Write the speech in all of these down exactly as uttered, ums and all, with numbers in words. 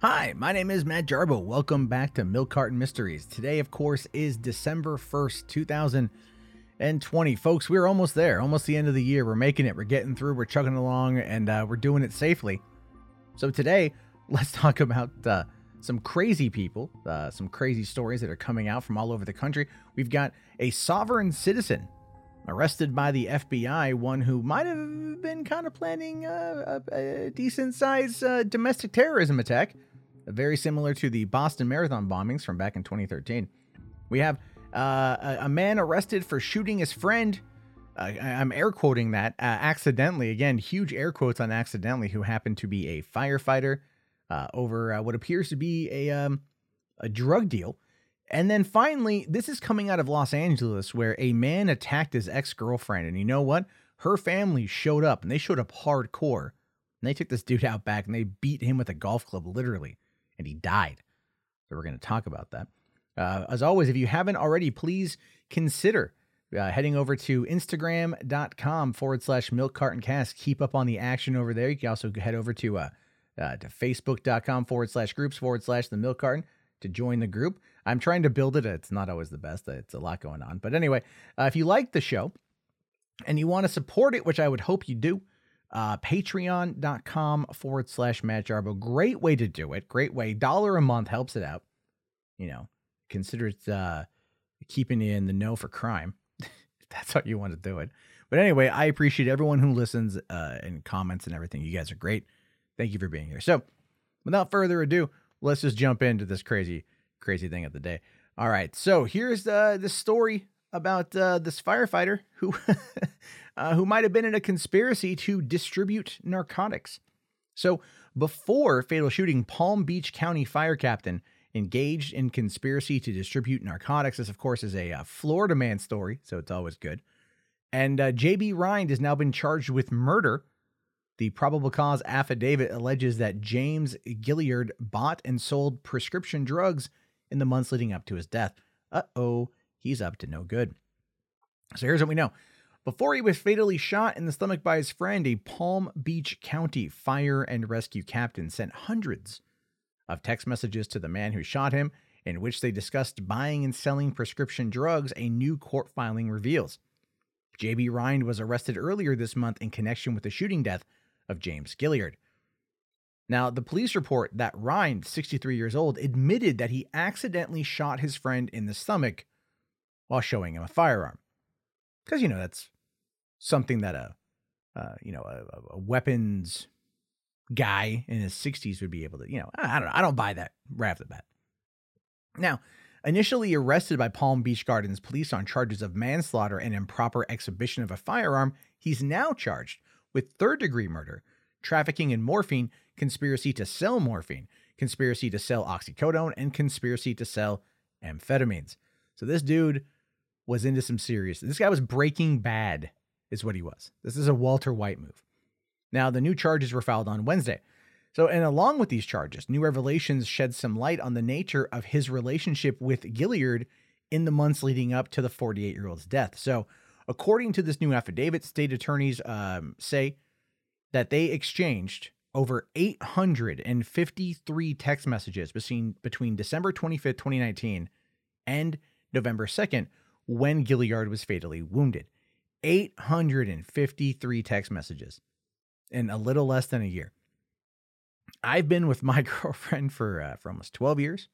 Hi, my name is Matt Jarbo. Welcome back to Milk Carton Mysteries. Today, of course, is December first, two thousand twenty. Folks, we're almost there, almost the end of the year. We're making it, we're getting through, we're chugging along, and uh, we're doing it safely. So today, let's talk about uh, some crazy people, uh, some crazy stories that are coming out from all over the country. We've got a sovereign citizen arrested by the F B I, one who might have been kind of planning uh, a, a decent-sized uh, domestic terrorism attack, very similar to the Boston Marathon bombings from back in twenty thirteen. We have uh, a, a man arrested for shooting his friend. Uh, I'm air quoting that uh, accidentally. Again, huge air quotes on accidentally, who happened to be a firefighter uh, over uh, what appears to be a um, a drug deal. And then finally, this is coming out of Los Angeles, where a man attacked his ex-girlfriend. And you know what? Her family showed up, and they showed up hardcore. And they took this dude out back, and they beat him with a golf club, literally. And he died. So we're going to talk about that. Uh, as always, if you haven't already, please consider uh, heading over to Instagram.com forward slash Milk Carton Cast. Keep up on the action over there. You can also head over to, uh, uh, to Facebook.com forward slash groups forward slash the Milk Carton to join the group. I'm trying to build it. It's not always the best. It's a lot going on. But anyway, uh, if you like the show and you want to support it, which I would hope you do, Uh, patreon.com forward slash Matt Jarbo. Great way to do it. Great way. Dollar a month helps it out. You know, consider it uh, keeping you in the know for crime. That's how you want to do it. But anyway, I appreciate everyone who listens uh, and comments and everything. You guys are great. Thank you for being here. So without further ado, let's just jump into this crazy, crazy thing of the day. All right. So here's the, the story about uh, this firefighter who uh, who might have been in a conspiracy to distribute narcotics. So before fatal shooting, Palm Beach County fire captain engaged in conspiracy to distribute narcotics. This, of course, is a uh, Florida man story, so it's always good. And uh, J B Rind has now been charged with murder. The probable cause affidavit alleges that James Gilliard bought and sold prescription drugs in the months leading up to his death. Uh-oh. He's up to no good. So here's what we know. Before he was fatally shot in the stomach by his friend, a Palm Beach County fire and rescue captain sent hundreds of text messages to the man who shot him, in which they discussed buying and selling prescription drugs, a new court filing reveals. J B Rind was arrested earlier this month in connection with the shooting death of James Gilliard. Now, the police report that Rind, sixty-three years old, admitted that he accidentally shot his friend in the stomach while showing him a firearm. Because, you know, that's something that a, uh, you know, a, a weapons guy in his sixties would be able to, you know, I don't know. I don't buy that right off the bat. Now, initially arrested by Palm Beach Gardens police on charges of manslaughter and improper exhibition of a firearm, he's now charged with third-degree murder, trafficking in morphine, conspiracy to sell morphine, conspiracy to sell oxycodone, and conspiracy to sell amphetamines. So this dude was into some serious. This guy was Breaking Bad, is what he was. This is a Walter White move. Now, the new charges were filed on Wednesday. So, and along with these charges, new revelations shed some light on the nature of his relationship with Gilliard in the months leading up to the forty-eight-year-old's death. So, according to this new affidavit, state attorneys um, say that they exchanged over eight hundred fifty-three text messages between, between December twenty-fifth, twenty nineteen and November second, when Gilliard was fatally wounded. eight hundred fifty-three text messages in a little less than a year. I've been with my girlfriend for uh, for almost twelve years,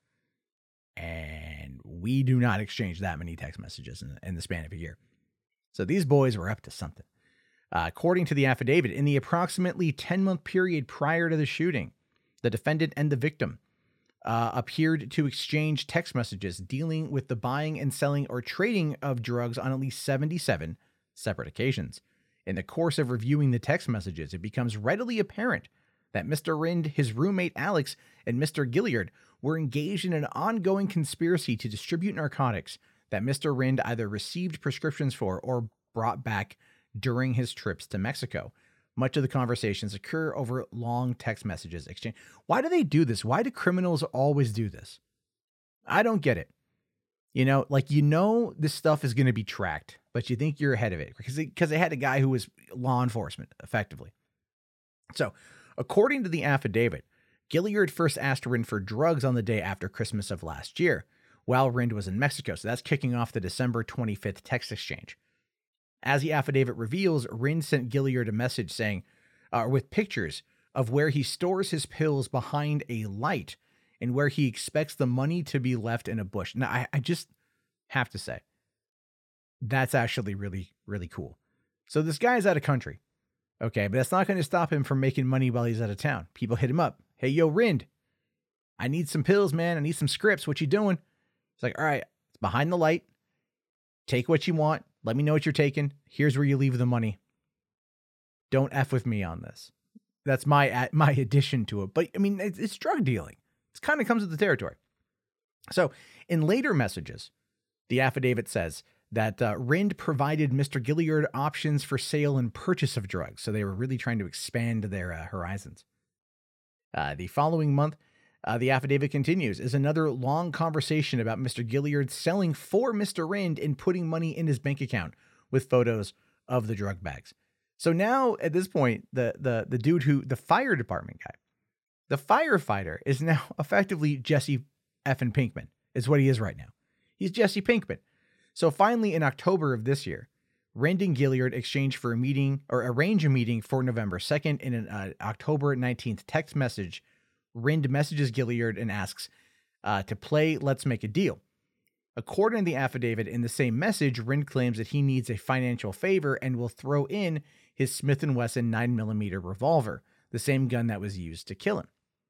and we do not exchange that many text messages in, in the span of a year. So these boys were up to something. Uh, according to the affidavit, in the approximately ten-month period prior to the shooting, the defendant and the victim uh, appeared to exchange text messages dealing with the buying and selling or trading of drugs on at least seventy-seven separate occasions. In the course of reviewing the text messages, it becomes readily apparent that Mister Rind, his roommate Alex, and Mister Gilliard were engaged in an ongoing conspiracy to distribute narcotics that Mister Rind either received prescriptions for or brought back during his trips to Mexico. Much of the conversations occur over long text messages exchange. Why do they do this? Why do criminals always do this? I don't get it. You know, like, you know, this stuff is going to be tracked, but you think you're ahead of it because they, because they had a guy who was law enforcement effectively. So according to the affidavit, Gilliard first asked Rind for drugs on the day after Christmas of last year, while Rind was in Mexico. So that's kicking off the December twenty-fifth text exchange. As the affidavit reveals, Rind sent Gilliard a message saying, uh, with pictures of where he stores his pills behind a light and where he expects the money to be left in a bush. Now, I, I just have to say, that's actually really, really cool. So this guy's out of country. Okay, but that's not going to stop him from making money while he's out of town. People hit him up. Hey, yo, Rind, I need some pills, man. I need some scripts. What you doing? It's like, all right, it's behind the light. Take what you want. Let me know what you're taking. Here's where you leave the money. Don't F with me on this. That's my my addition to it. But, I mean, it's, it's drug dealing. It kind of comes with the territory. So, in later messages, the affidavit says that uh, Rind provided Mister Gilliard options for sale and purchase of drugs. So they were really trying to expand their uh, horizons. Uh, the following month, uh, the affidavit continues, is another long conversation about Mister Gilliard selling for Mister Rind and putting money in his bank account with photos of the drug bags. So now at this point, the the the dude who, the fire department guy, the firefighter is now effectively Jesse effing Pinkman, is what he is right now. He's Jesse Pinkman. So finally, in October of this year, Rind and Gilliard exchange for a meeting or arrange a meeting for November second. In an uh, October nineteenth text message, Rind messages Gilliard and asks uh, to play Let's Make a Deal. According to the affidavit, in the same message, Rind claims that he needs a financial favor and will throw in his Smith and Wesson nine millimeter revolver, the same gun that was used to kill him.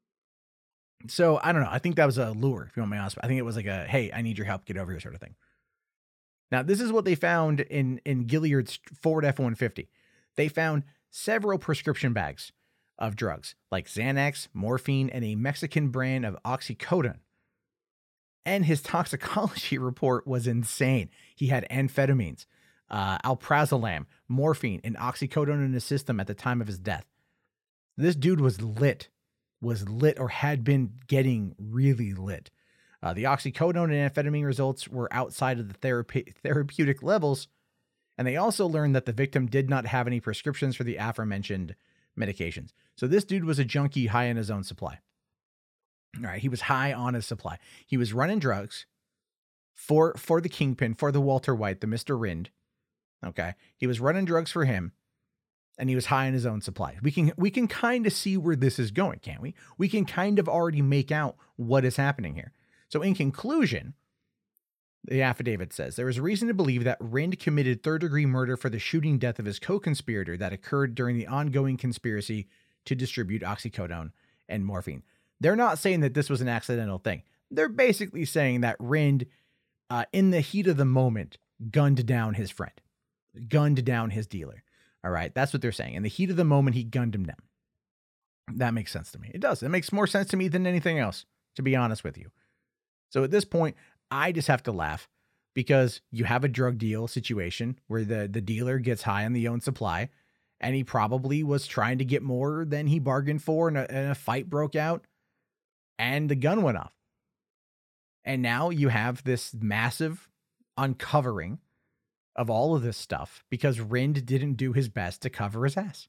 So I don't know. I think that was a lure, if you want my honest. I think it was like a, hey, I need your help, get over here sort of thing. Now, this is what they found in, in Gilliard's Ford F one fifty. They found several prescription bags of drugs like Xanax, morphine, and a Mexican brand of oxycodone. And his toxicology report was insane. He had amphetamines, uh, alprazolam, morphine, and oxycodone in his system at the time of his death. This dude was lit, was lit or had been getting really lit. Uh, the oxycodone and amphetamine results were outside of the therapy, therapeutic levels, and they also learned that the victim did not have any prescriptions for the aforementioned medications. So this dude was a junkie high in his own supply. All right, he was high on his supply. He was running drugs for for the Kingpin, for the Walter White, the Mister Rind. Okay, he was running drugs for him, and he was high in his own supply. We can we can kind of see where this is going, can't we? We can kind of already make out what is happening here. So in conclusion, the affidavit says there is reason to believe that Rind committed third-degree murder for the shooting death of his co-conspirator that occurred during the ongoing conspiracy to distribute oxycodone and morphine. They're not saying that this was an accidental thing. They're basically saying that Rind, uh, in the heat of the moment, gunned down his friend, gunned down his dealer. All right, that's what they're saying. In the heat of the moment, he gunned him down. That makes sense to me. It does. It makes more sense to me than anything else, to be honest with you. So at this point, I just have to laugh because you have a drug deal situation where the, the dealer gets high on the own supply, and he probably was trying to get more than he bargained for, and a, and a fight broke out, and the gun went off. And now you have this massive uncovering of all of this stuff because Rind didn't do his best to cover his ass.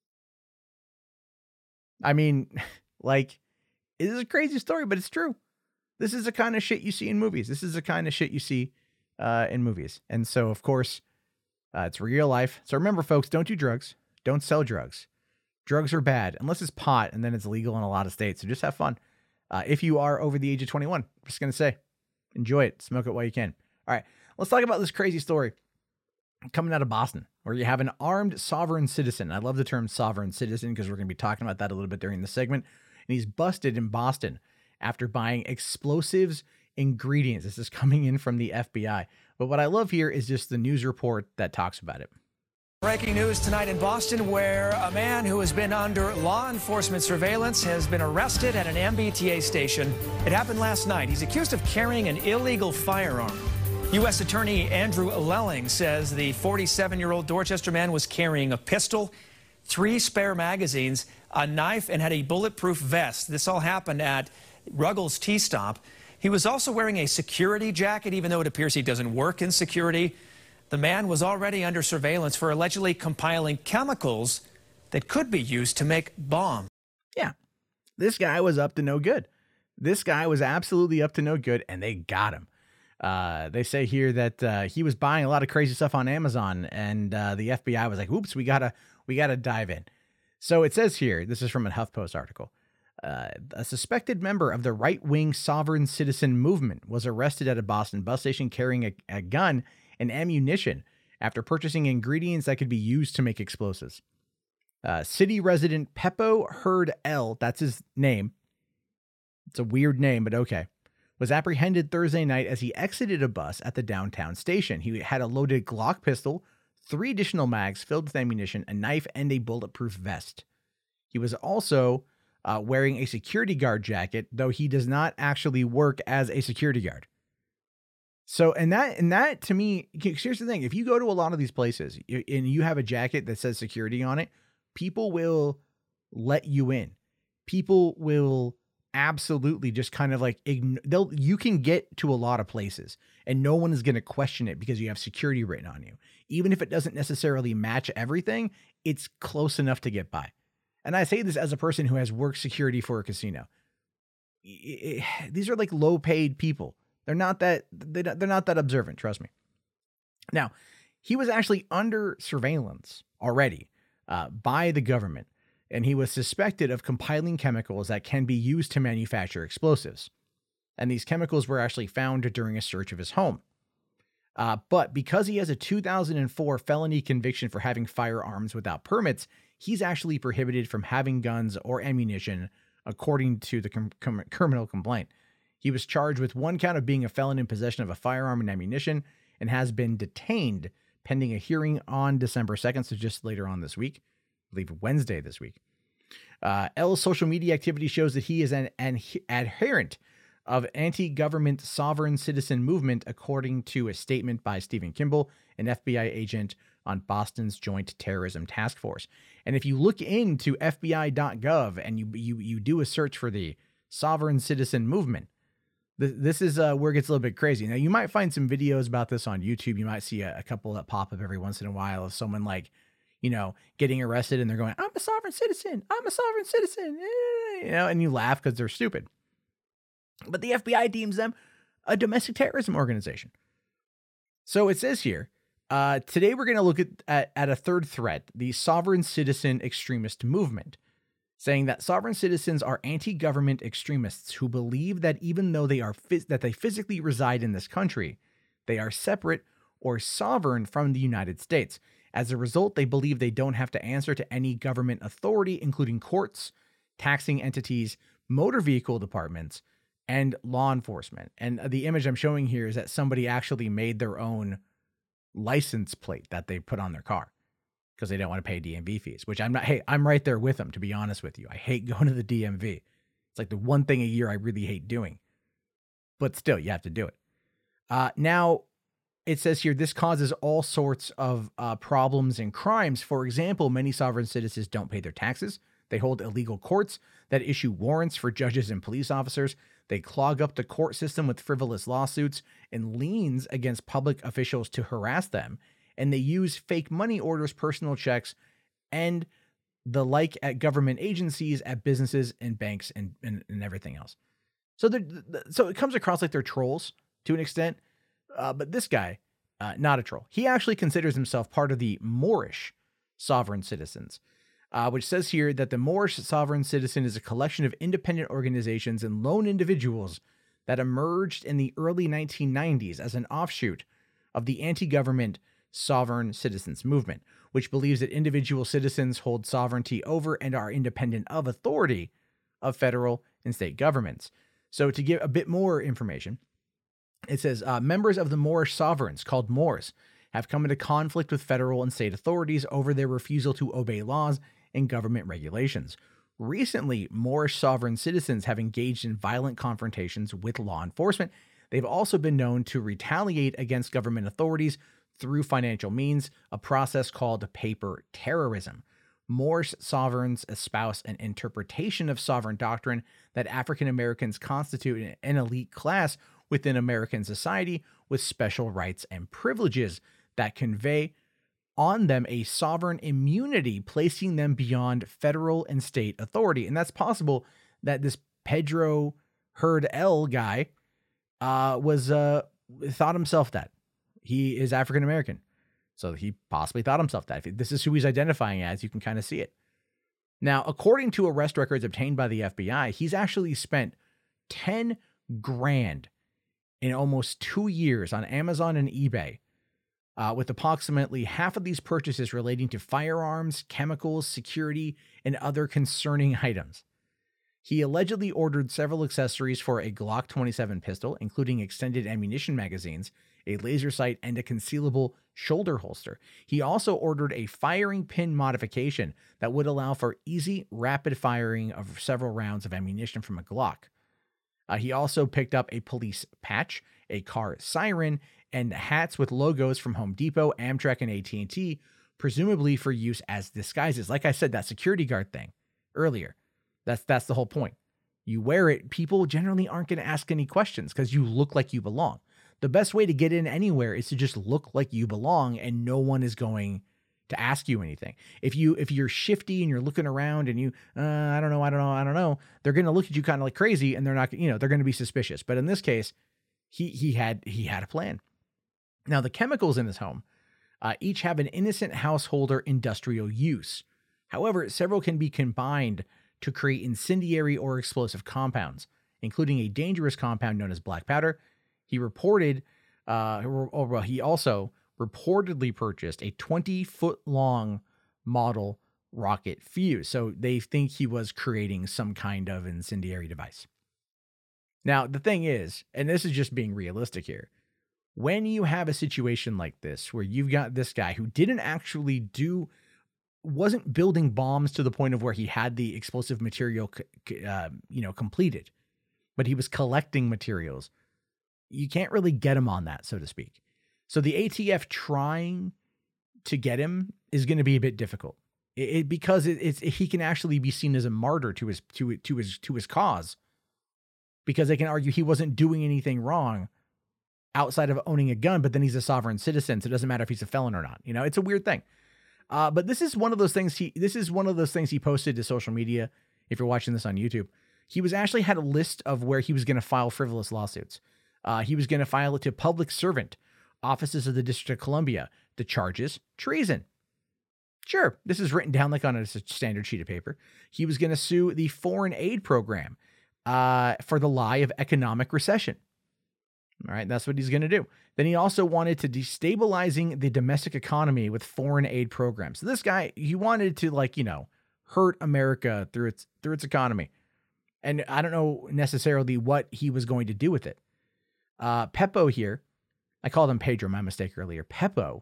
I mean, like, it is a crazy story, but it's true. This is the kind of shit you see in movies. This is the kind of shit you see uh, in movies. And so, of course, uh, it's real life. So remember, folks, don't do drugs. Don't sell drugs. Drugs are bad, unless it's pot, and then it's legal in a lot of states. So just have fun. Uh, if you are over the age of twenty-one, I'm just going to say, enjoy it. Smoke it while you can. All right, let's talk about this crazy story coming out of Boston, where you have an armed sovereign citizen. I love the term sovereign citizen because we're going to be talking about that a little bit during the segment. And he's busted in Boston after buying explosives ingredients. This is coming in from the F B I. But what I love here is just the news report that talks about it. Breaking news tonight in Boston, where a man who has been under law enforcement surveillance has been arrested at an M B T A station. It happened last night. He's accused of carrying an illegal firearm. U S Attorney Andrew Lelling says the forty-seven-year-old Dorchester man was carrying a pistol, three spare magazines, a knife, and had a bulletproof vest. This all happened at Ruggles T-Stop. He was also wearing a security jacket, even though it appears he doesn't work in security. The man was already under surveillance for allegedly compiling chemicals that could be used to make bombs. Yeah. This guy was up to no good. This guy was absolutely up to no good, and they got him. Uh, they say here that uh, he was buying a lot of crazy stuff on Amazon, and uh, the F B I was like, "Oops, we gotta, we gotta dive in." So it says here, this is from a HuffPost article. Uh, a suspected member of the right-wing sovereign citizen movement was arrested at a Boston bus station carrying a, a gun and ammunition after purchasing ingredients that could be used to make explosives. Uh, city resident Peppo Hurd L, that's his name. It's a weird name, but okay. Was apprehended Thursday night as he exited a bus at the downtown station. He had a loaded Glock pistol, three additional mags filled with ammunition, a knife, and a bulletproof vest. He was also uh, wearing a security guard jacket, though he does not actually work as a security guard. So, and that, and that to me, here's the thing. If you go to a lot of these places and you have a jacket that says security on it, people will let you in. People will absolutely just kind of like, ign- they'll, you can get to a lot of places and no one is going to question it because you have security written on you. Even if it doesn't necessarily match everything, it's close enough to get by. And I say this as a person who has worked security for a casino. It, it, these are like low paid people. They're not that, they're not that observant. Trust me. Now, he was actually under surveillance already uh, by the government, and he was suspected of compiling chemicals that can be used to manufacture explosives. And these chemicals were actually found during a search of his home. Uh, but because he has a two thousand four felony conviction for having firearms without permits, he's actually prohibited from having guns or ammunition, according to the com- com- criminal complaint. He was charged with one count of being a felon in possession of a firearm and ammunition and has been detained pending a hearing on December second, so just later on this week. I believe Wednesday this week. Uh, L's social media activity shows that he is an, an adherent of anti-government sovereign citizen movement, according to a statement by Stephen Kimball, an F B I agent on Boston's Joint Terrorism Task Force. And if you look into F B I dot gov and you you you do a search for the sovereign citizen movement, th- this is uh, where it gets a little bit crazy. Now, you might find some videos about this on YouTube. You might see a, a couple that pop up every once in a while of someone like, you know, getting arrested and they're going, "I'm a sovereign citizen. I'm a sovereign citizen." You know, and you laugh because they're stupid. But the F B I deems them a domestic terrorism organization. So it says here, uh, today we're going to look at, at, at a third threat, the sovereign citizen extremist movement, saying that sovereign citizens are anti-government extremists who believe that even though they are phys- that they physically reside in this country, they are separate or sovereign from the United States. As a result, they believe they don't have to answer to any government authority, including courts, taxing entities, motor vehicle departments, and law enforcement. And the image I'm showing here is that somebody actually made their own license plate that they put on their car because they don't want to pay D M V fees, which I'm not, hey, I'm right there with them, to be honest with you. I hate going to the D M V. It's like the one thing a year I really hate doing, but still you have to do it. Uh, now it says here, this causes all sorts of uh, problems and crimes. For example, many sovereign citizens don't pay their taxes. They hold illegal courts that issue warrants for judges and police officers. They clog up the court system with frivolous lawsuits and liens against public officials to harass them. And they use fake money orders, personal checks, and the like at government agencies, at businesses and banks, and, and, and everything else. So so it comes across like they're trolls to an extent. Uh, but this guy, uh, not a troll. He actually considers himself part of the Moorish sovereign citizens. Uh, which says here that the Moorish sovereign citizen is a collection of independent organizations and lone individuals that emerged in the early nineteen nineties as an offshoot of the anti-government sovereign citizens movement, which believes that individual citizens hold sovereignty over and are independent of authority of federal and state governments. So to give a bit more information, it says uh, members of the Moorish sovereigns, called Moors, have come into conflict with federal and state authorities over their refusal to obey laws and government regulations. Recently, Moorish sovereign citizens have engaged in violent confrontations with law enforcement. They've also been known to retaliate against government authorities through financial means, a process called paper terrorism. Moorish sovereigns espouse an interpretation of sovereign doctrine that African Americans constitute an elite class within American society with special rights and privileges that convey on them a sovereign immunity, placing them beyond federal and state authority. And that's possible that this Pedro Herd L guy uh, was uh, thought himself that. He is African American. So he possibly thought himself that. If this is who he's identifying as, you can kind of see it. Now, according to arrest records obtained by the F B I, he's actually spent ten grand in almost two years on Amazon and eBay, uh, with approximately half of these purchases relating to firearms, chemicals, security, and other concerning items. He allegedly ordered several accessories for a Glock twenty-seven pistol, including extended ammunition magazines, a laser sight, and a concealable shoulder holster. He also ordered a firing pin modification that would allow for easy, rapid firing of several rounds of ammunition from a Glock. Uh, he also picked up a police patch, a car siren, and hats with logos from Home Depot, Amtrak, and A T and T, presumably for use as disguises. Like I said, that security guard thing earlier, that's that's the whole point. You wear it, people generally aren't going to ask any questions because you look like you belong. The best way to get in anywhere is to just look like you belong, and no one is going to ask you anything. If you if you're shifty and you're looking around and you uh, I don't know, I don't know, I don't know, they're going to look at you kind of like crazy, and they're not, you know, they're going to be suspicious. But in this case, he he had he had a plan. Now, the chemicals in his home uh, each have an innocent householder industrial use. However, several can be combined to create incendiary or explosive compounds, including a dangerous compound known as black powder. He reported, uh, or well, he also reportedly purchased a twenty-foot-long model rocket fuse. So they think he was creating some kind of incendiary device. Now, the thing is, and this is just being realistic here, when you have a situation like this, where you've got this guy who didn't actually do, wasn't building bombs to the point of where he had the explosive material, uh, you know, completed, but he was collecting materials, you can't really get him on that, so to speak. So the A T F trying to get him is going to be a bit difficult. It, it because it, it's he can actually be seen as a martyr to his to to his to his cause, because they can argue he wasn't doing anything wrong outside of owning a gun, but then he's a sovereign citizen, so it doesn't matter if he's a felon or not. You know, it's a weird thing. Uh, but this is one of those things he this is one of those things he posted to social media. If you're watching this on YouTube, he was actually had a list of where he was going to file frivolous lawsuits. Uh, he was going to file it to public servant, offices of the District of Columbia. The charges, treason. Sure, this is written down like on a standard sheet of paper. He was going to sue the foreign aid program uh, for the lie of economic recession. All right, that's what he's going to do. Then he also wanted to destabilizing the domestic economy with foreign aid programs. So this guy, he wanted to, like, you know, hurt America through its through its economy. And I don't know necessarily what he was going to do with it. Uh, Peppo here, I called him Pedro, my mistake earlier. Peppo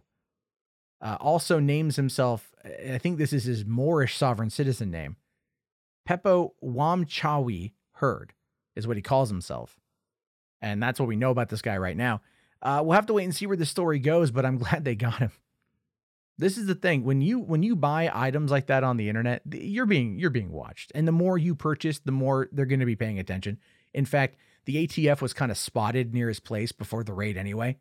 uh, also names himself, I think this is his Moorish sovereign citizen name. Peppo Wamchawi Herd is what he calls himself. And that's what we know about this guy right now. Uh, we'll have to wait and see where the story goes, but I'm glad they got him. This is the thing. When you when you buy items like that on the internet, you're being you're being watched. And the more you purchase, the more they're going to be paying attention. In fact, the A T F was kind of spotted near his place before the raid anyway.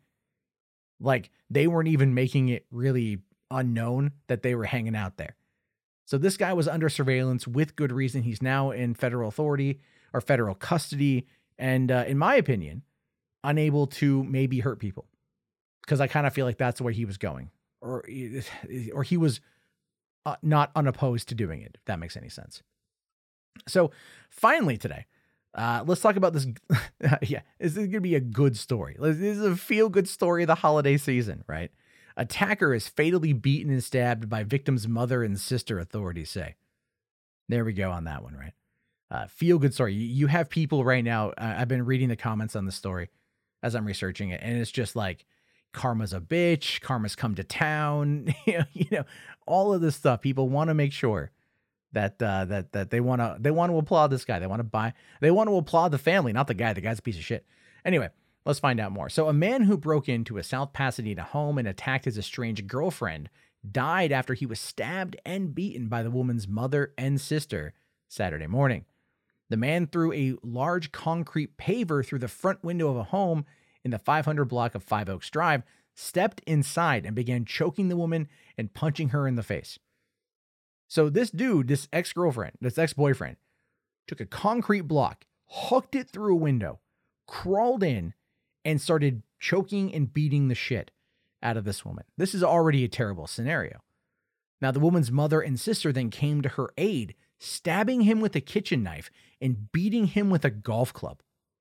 Like, they weren't even making it really unknown that they were hanging out there. So this guy was under surveillance with good reason. He's now in federal authority or federal custody. And uh, in my opinion, unable to maybe hurt people, because I kind of feel like that's the way he was going, or or he was uh, not unopposed to doing it, if that makes any sense. So finally today, uh, let's talk about this. yeah, this is going to be a good story. This is a feel-good story of the holiday season, right? Attacker is fatally beaten and stabbed by victim's mother and sister, authorities say. There we go on that one, right? Uh, feel good story. You, you have people right now. Uh, I've been reading the comments on the story as I'm researching it, and it's just like, karma's a bitch. Karma's come to town. you know, you know, all of this stuff. People want to make sure that uh, that that they want to they want to applaud this guy. They want to buy. They want to applaud the family, not the guy. The guy's a piece of shit. Anyway, let's find out more. So, a man who broke into a South Pasadena home and attacked his estranged girlfriend died after he was stabbed and beaten by the woman's mother and sister Saturday morning. The man threw a large concrete paver through the front window of a home in the five hundred block of Five Oaks Drive, stepped inside, and began choking the woman and punching her in the face. So this dude, this ex-girlfriend, this ex-boyfriend, took a concrete block, hooked it through a window, crawled in, and started choking and beating the shit out of this woman. This is already a terrible scenario. Now, the woman's mother and sister then came to her aid, stabbing him with a kitchen knife and beating him with a golf club.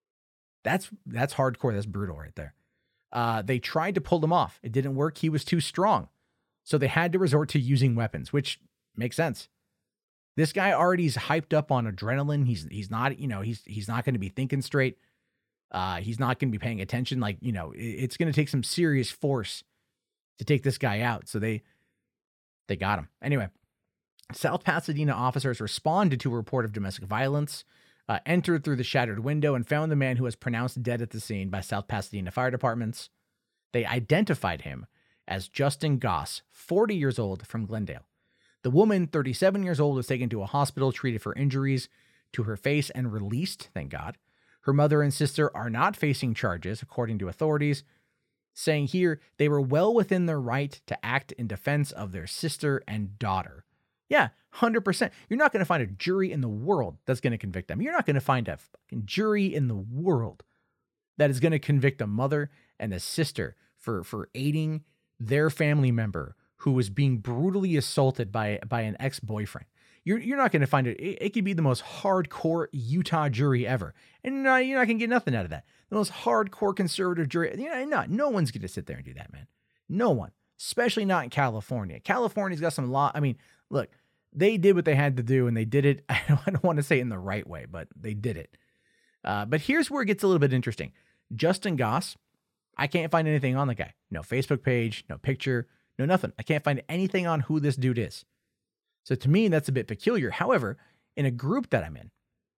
That's that's hardcore. That's brutal right there. Uh, they tried to pull him off. It didn't work. He was too strong. So they had to resort to using weapons, which makes sense. This guy already is hyped up on adrenaline. He's he's not, you know, he's he's not going to be thinking straight. Uh, he's not going to be paying attention. Like, you know, it, it's going to take some serious force to take this guy out. So they they got him. Anyway, South Pasadena officers responded to a report of domestic violence, uh, entered through the shattered window, and found the man who was pronounced dead at the scene by South Pasadena fire departments. They identified him as Justin Goss, forty years old, from Glendale. The woman, thirty-seven years old, was taken to a hospital, treated for injuries to her face, and released, thank God. Her mother and sister are not facing charges, according to authorities, saying here they were well within their right to act in defense of their sister and daughter. Yeah, one hundred percent. You're not going to find a jury in the world that's going to convict them. You're not going to find a fucking jury in the world that is going to convict a mother and a sister for, for aiding their family member who was being brutally assaulted by, by an ex-boyfriend. You're you're not going to find it. it. It could be the most hardcore Utah jury ever. And uh, you're not going to get nothing out of that. The most hardcore conservative jury. You know, not, no one's going to sit there and do that, man. No one. Especially not in California. California's got some law. I mean, look, they did what they had to do, and they did it. I don't, I don't want to say in the right way, but they did it. Uh, but here's where it gets a little bit interesting. Justin Goss, I can't find anything on the guy. No Facebook page, no picture, no nothing. I can't find anything on who this dude is. So to me, that's a bit peculiar. However, in a group that I'm in,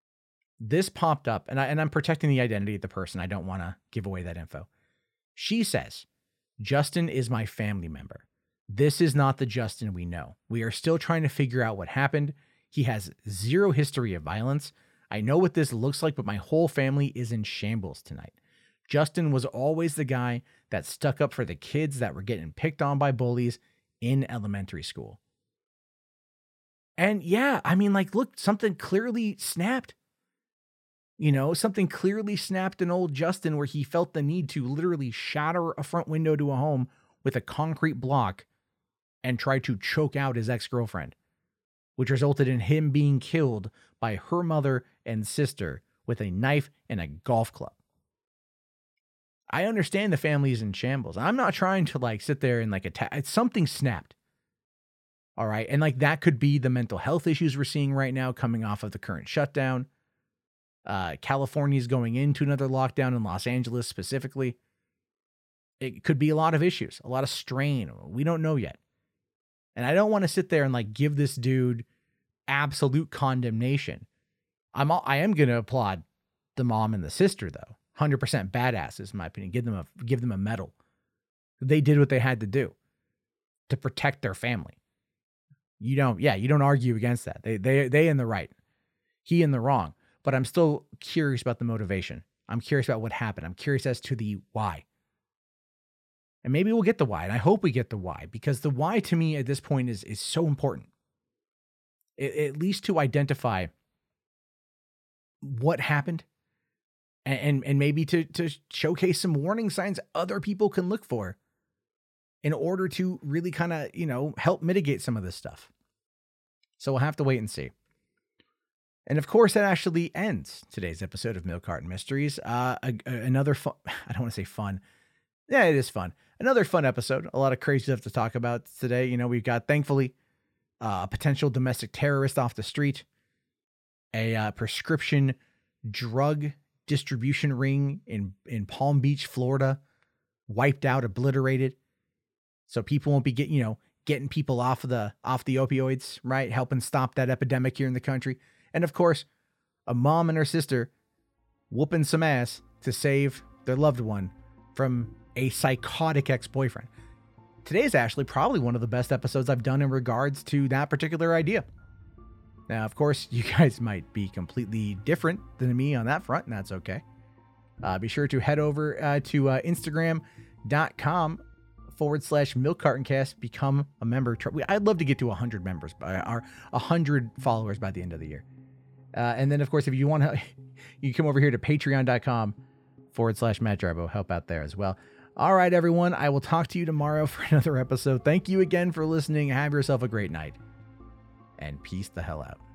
this popped up, and, I, and I'm protecting the identity of the person. I don't want to give away that info. She says, Justin is my family member. This is not the Justin we know. We are still trying to figure out what happened. He has zero history of violence. I know what this looks like, but my whole family is in shambles tonight. Justin was always the guy that stuck up for the kids that were getting picked on by bullies in elementary school. And yeah, I mean, like, look, something clearly snapped. You know, something clearly snapped in old Justin where he felt the need to literally shatter a front window to a home with a concrete block and try to choke out his ex-girlfriend, which resulted in him being killed by her mother and sister with a knife and a golf club. I understand the family is in shambles. I'm not trying to like sit there and like attack. It's something snapped. All right. And like that could be the mental health issues we're seeing right now coming off of the current shutdown. Uh, California's going into another lockdown in Los Angeles specifically. It could be a lot of issues, a lot of strain. We don't know yet. And I don't want to sit there and like give this dude absolute condemnation. I'm all, I am going to applaud the mom and the sister though. one hundred percent badasses in my opinion. Give them a give them a medal. They did what they had to do to protect their family. You don't, yeah, you don't argue against that. They they they in the right. He in the wrong. But I'm still curious about the motivation. I'm curious about what happened. I'm curious as to the why. And maybe we'll get the why. And I hope we get the why, because the why to me at this point is, is so important. It, at least to identify what happened and, and, and maybe to, to showcase some warning signs other people can look for in order to really kind of, you know, help mitigate some of this stuff. So we'll have to wait and see. And of course, that actually ends today's episode of Milk Carton Mysteries. Uh, a, a, another fun, I don't want to say fun. Yeah, it is fun. Another fun episode. A lot of crazy stuff to talk about today. You know, we've got, thankfully, uh, a potential domestic terrorist off the street, a uh, prescription drug distribution ring in, in Palm Beach, Florida, wiped out, obliterated. So people won't be getting, you know, getting people off of the, off the opioids, right? Helping stop that epidemic here in the country. And of course, a mom and her sister whooping some ass to save their loved one from a psychotic ex-boyfriend. Today's actually probably one of the best episodes I've done in regards to that particular idea. Now, of course, you guys might be completely different than me on that front, and that's okay. Uh, be sure to head over uh, to uh, Instagram.com forward slash Milk Carton Cast. Become a member. I'd love to get to one hundred members by our one hundred followers by the end of the year. Uh, and then, of course, if you want to, you can come over here to patreon.com forward slash Matt Jarbo. Help out there as well. All right, everyone. I will talk to you tomorrow for another episode. Thank you again for listening. Have yourself a great night. And peace the hell out.